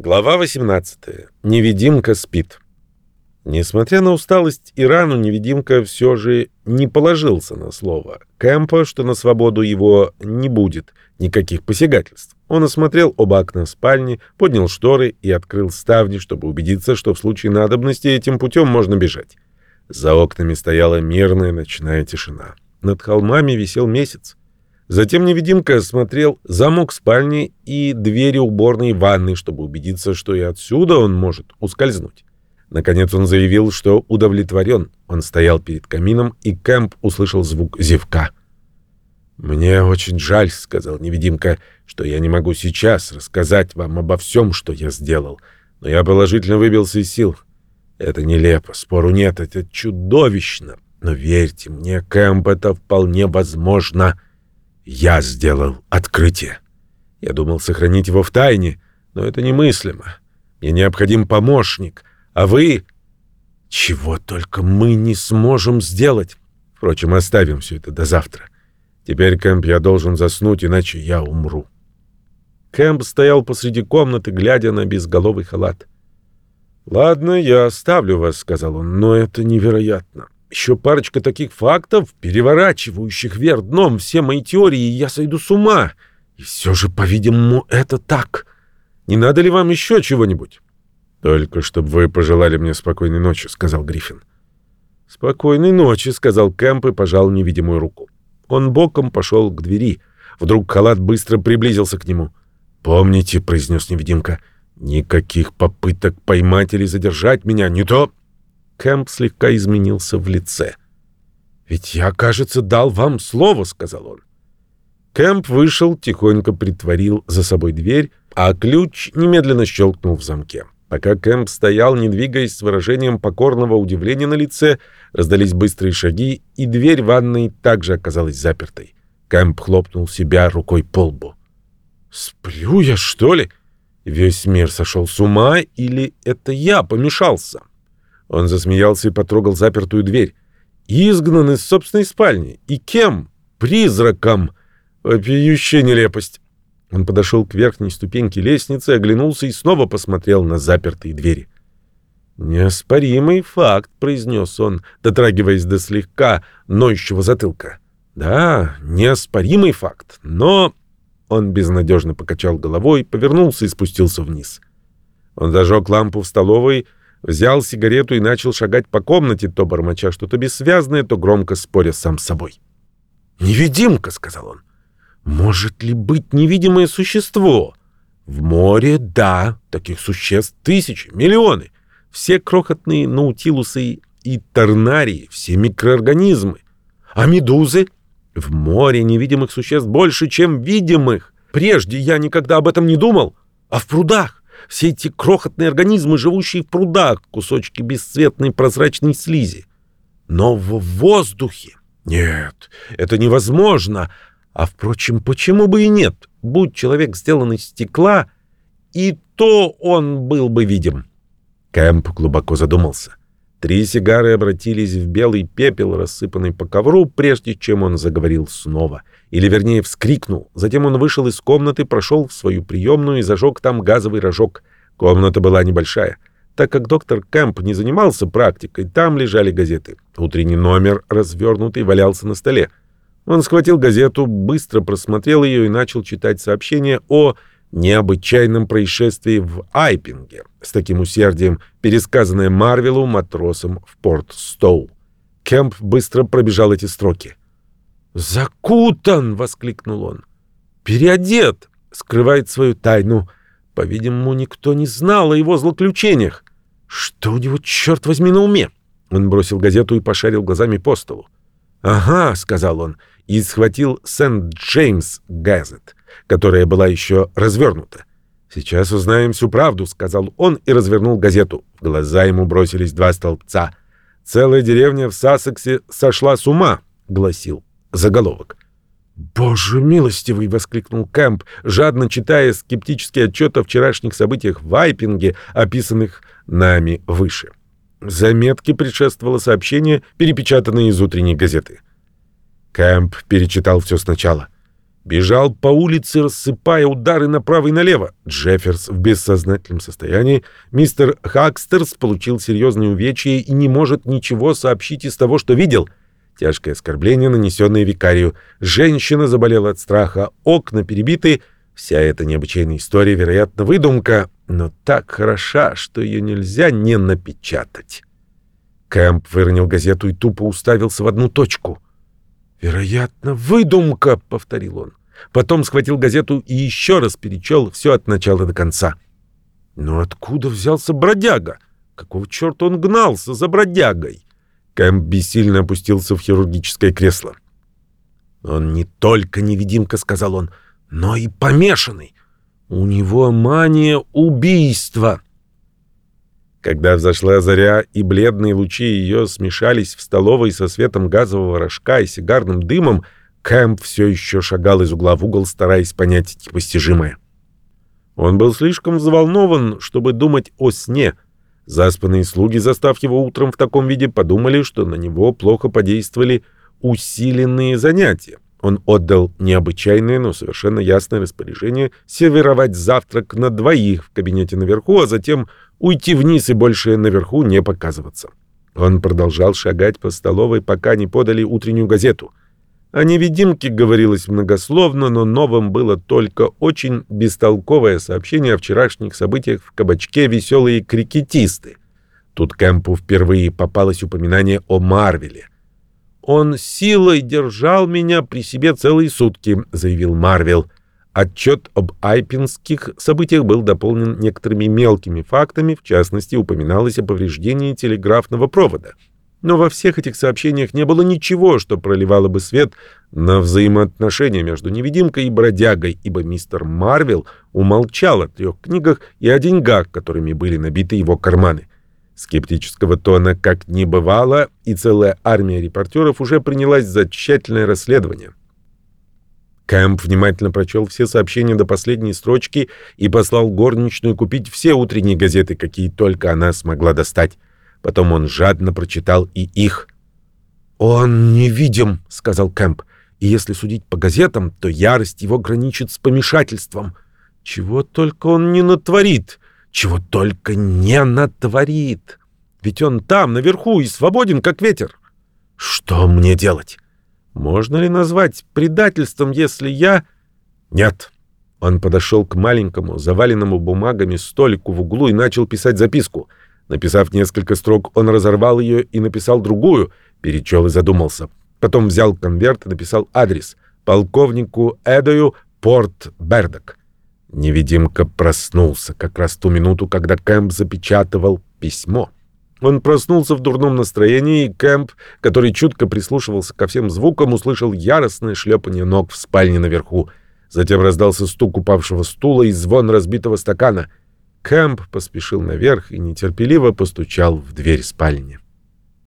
Глава 18. Невидимка спит. Несмотря на усталость и рану, невидимка все же не положился на слово Кэмпа, что на свободу его не будет никаких посягательств. Он осмотрел оба окна спальни, поднял шторы и открыл ставни, чтобы убедиться, что в случае надобности этим путем можно бежать. За окнами стояла мирная ночная тишина. Над холмами висел месяц. Затем невидимка осмотрел замок спальни и двери уборной и ванной, чтобы убедиться, что и отсюда он может ускользнуть. Наконец он заявил, что удовлетворен. Он стоял перед камином, и Кэмп услышал звук зевка. «Мне очень жаль», — сказал невидимка, — «что я не могу сейчас рассказать вам обо всем, что я сделал. Но я положительно выбился из сил. Это нелепо, спору нет, это чудовищно. Но верьте мне, Кэмп, это вполне возможно. Я сделал открытие. Я думал сохранить его в тайне, но это немыслимо. Мне необходим помощник, а вы... Чего только мы не сможем сделать. Впрочем, оставим все это до завтра. Теперь, Кэмп, я должен заснуть, иначе я умру». Кэмп стоял посреди комнаты, глядя на безголовый халат. «Ладно, я оставлю вас», — сказал он, — «но это невероятно. Еще парочка таких фактов, переворачивающих вверх дном все мои теории, и я сойду с ума. И все же, по-видимому, это так. Не надо ли вам еще чего-нибудь?» «Только чтобы вы пожелали мне спокойной ночи», — сказал Гриффин. «Спокойной ночи», — сказал Кэмп и пожал невидимую руку. Он боком пошел к двери. Вдруг халат быстро приблизился к нему. «Помните», — произнес невидимка, — «никаких попыток поймать или задержать меня, не то...» Кэмп слегка изменился в лице. «Ведь я, кажется, дал вам слово», — сказал он. Кэмп вышел, тихонько притворил за собой дверь, а ключ немедленно щелкнул в замке. Пока Кэмп стоял, не двигаясь, с выражением покорного удивления на лице, раздались быстрые шаги, и дверь ванной также оказалась запертой. Кэмп хлопнул себя рукой по лбу. «Сплю я, что ли? Весь мир сошел с ума, или это я помешался?» Он засмеялся и потрогал запертую дверь. «Изгнан из собственной спальни. И кем? Призраком. Вопиющая нелепость». Он подошел к верхней ступеньке лестницы, оглянулся и снова посмотрел на запертые двери. «Неоспоримый факт», — произнес он, дотрагиваясь до слегка ноющего затылка. «Да, неоспоримый факт, но...» Он безнадежно покачал головой, повернулся и спустился вниз. Он зажег лампу в столовой, взял сигарету и начал шагать по комнате, то бормоча что-то бессвязное, то громко споря сам с собой. «Невидимка», — сказал он. «Может ли быть невидимое существо? В море, да, таких существ тысячи, миллионы. Все крохотные наутилусы и торнарии, все микроорганизмы. А медузы? В море невидимых существ больше, чем видимых. Прежде я никогда об этом не думал. А в прудах? Все эти крохотные организмы, живущие в прудах, кусочки бесцветной прозрачной слизи. Но в воздухе? Нет, это невозможно. А, впрочем, почему бы и нет? Будь человек сделан из стекла, и то он был бы видим». Кэмп глубоко задумался. 3 сигары обратились в белый пепел, рассыпанный по ковру, прежде чем он заговорил снова. Или, вернее, вскрикнул. Затем он вышел из комнаты, прошел в свою приемную и зажег там газовый рожок. Комната была небольшая. Так как доктор Кэмп не занимался практикой, там лежали газеты. Утренний номер, развернутый, валялся на столе. Он схватил газету, быстро просмотрел ее и начал читать сообщение о необычайном происшествии в Айпинге, с таким усердием пересказанное Марвелу матросом в Порт-Стоу. Кэмп быстро пробежал эти строки. «Закутан!» — воскликнул он. «Переодет! Скрывает свою тайну. По-видимому, никто не знал о его злоключениях. Что у него, черт возьми, на уме?» Он бросил газету и пошарил глазами по столу. «Ага», — сказал он, и схватил Сент-Джеймс Газет, которая была еще развернута. «Сейчас узнаем всю правду», — сказал он и развернул газету. В глаза ему бросились 2 столбца. «Целая деревня в Сассексе сошла с ума», — гласил заголовок. «Боже милостивый!» — воскликнул Кэмп, жадно читая скептические отчеты о вчерашних событиях в Айпинге, описанных нами выше. Заметке предшествовало сообщение, перепечатанное из утренней газеты. Кэмп перечитал все сначала. Бежал по улице, рассыпая удары направо и налево. Джефферс в бессознательном состоянии. Мистер Хакстерс получил серьезные увечья и не может ничего сообщить из того, что видел. Тяжкое оскорбление, нанесенное викарию. Женщина заболела от страха, окна перебиты. Вся эта необычайная история, вероятно, выдумка, но так хороша, что ее нельзя не напечатать. Кэмп выронил газету и тупо уставился в одну точку. «Вероятно, выдумка», — повторил он. Потом схватил газету и еще раз перечел все от начала до конца. Но откуда взялся бродяга? Какого черта он гнался за бродягой? Кэмп бессильно опустился в хирургическое кресло. «Он не только невидимка», — сказал он, — «но и помешанный. У него мания убийства». Когда взошла заря и бледные лучи ее смешались в столовой со светом газового рожка и сигарным дымом, Кэмп все еще шагал из угла в угол, стараясь понять непостижимое. Он был слишком взволнован, чтобы думать о сне. Заспанные слуги, застав его утром в таком виде, подумали, что на него плохо подействовали усиленные занятия. Он отдал необычайное, но совершенно ясное распоряжение сервировать завтрак на двоих в кабинете наверху, а затем уйти вниз и больше наверху не показываться. Он продолжал шагать по столовой, пока не подали утреннюю газету. О невидимке говорилось многословно, но новым было только очень бестолковое сообщение о вчерашних событиях в кабачке «Веселые крикетисты». Тут Кэмпу впервые попалось упоминание о Марвеле. «Он силой держал меня при себе целые сутки», — заявил Марвел. Отчет об айпинских событиях был дополнен некоторыми мелкими фактами, в частности, упоминалось о повреждении телеграфного провода. Но во всех этих сообщениях не было ничего, что проливало бы свет на взаимоотношения между невидимкой и бродягой, ибо мистер Марвел умолчал о 3 книгах и о деньгах, которыми были набиты его карманы. Скептического тона как не бывало, и целая армия репортеров уже принялась за тщательное расследование. Кэмп внимательно прочел все сообщения до последней строчки и послал горничную купить все утренние газеты, какие только она смогла достать. Потом он жадно прочитал и их. «Он невидим», — сказал Кэмп, — «и если судить по газетам, то ярость его граничит с помешательством. Чего только он не натворит, чего только не натворит. Ведь он там, наверху, и свободен, как ветер. Что мне делать? Можно ли назвать предательством, если я...» «Нет». Он подошел к маленькому, заваленному бумагами столику в углу и начал писать записку. Написав несколько строк, он разорвал ее и написал другую, перечел и задумался. Потом взял конверт и написал адрес: полковнику Эдою, Порт Бердок. Невидимка проснулся как раз в ту минуту, когда Кэмп запечатывал письмо. Он проснулся в дурном настроении, и Кэмп, который чутко прислушивался ко всем звукам, услышал яростное шлепание ног в спальне наверху. Затем раздался стук упавшего стула и звон разбитого стакана. Кэмп поспешил наверх и нетерпеливо постучал в дверь спальни.